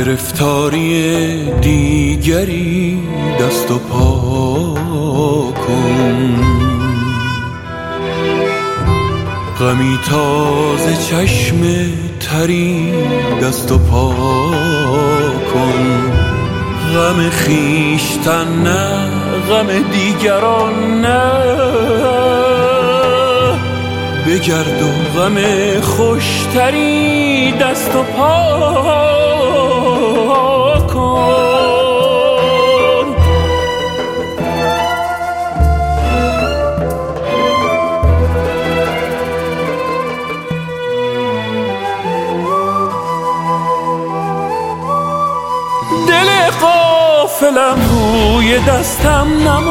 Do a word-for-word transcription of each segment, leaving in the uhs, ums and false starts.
گرفتاری دیگری دست و پا کن، غمی تازه چشم تری دست و پا کن. غم خویشتن نه، غم دیگران نه، بگرد و غم خوشتری دست و پا کن. دل غافلم روی دستم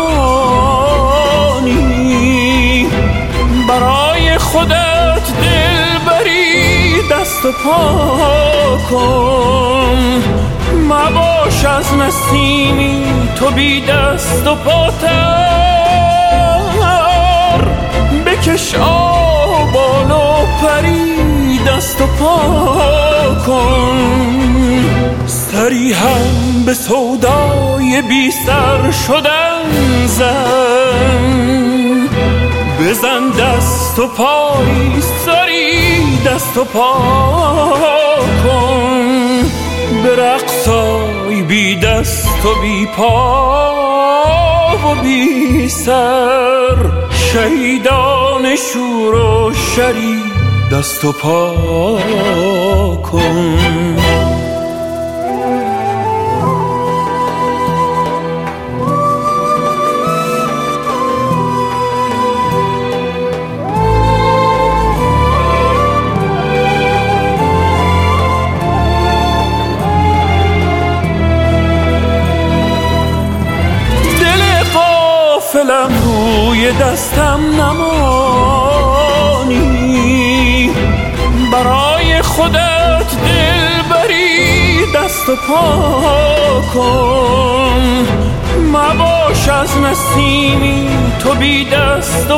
نمانی، برای خودت دل بری دست و پا کن. مباش از نسیمی تو بی دست و پاتر، بکش آبان و پری دست و پا کن. سری هم به سودای بی سر شدن زن، بزن دست و پای سری دست و پا کن. به رقصای بی دست و بی پا و بی سر، شهیدان شور و شری دست و پا کن. غافلم روی دستم نمانی، برای خودت دل بری دست و پا کن. مباش از نسیمی تو بی دست و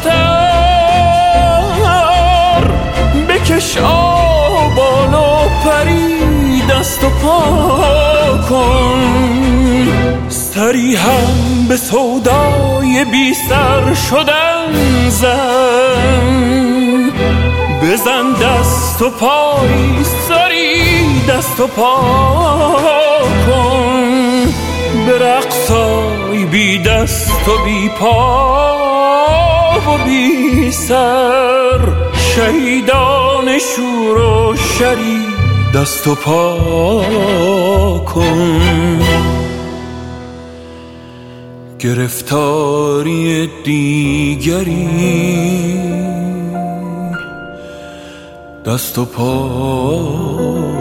پاتر، بکش آبان و پری دست و پا کن. سری هم به سودای بی سر شدن زن، بزن دست و پای سری دست و پا کن. به رقصای بی دست و بی پا و بی سر، شهیدان شور و شری دست و پا کن. گرفتاری دیگری دست و پا